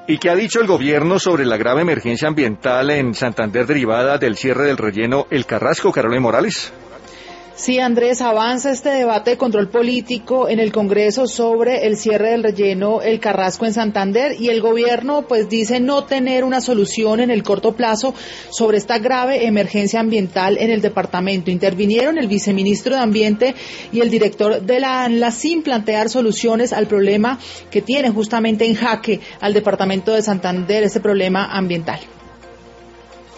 ¿Y qué ha dicho el gobierno sobre la grave emergencia ambiental en Santander derivada del cierre del relleno El Carrasco, Carolina Morales? Sí, Andrés, avanza este debate de control político en el Congreso sobre el cierre del relleno El Carrasco en Santander y el gobierno pues dice no tener una solución en el corto plazo sobre esta grave emergencia ambiental en el departamento. Intervinieron el viceministro de Ambiente y el director de la ANLA sin plantear soluciones al problema que tiene justamente en jaque al departamento de Santander, ese problema ambiental.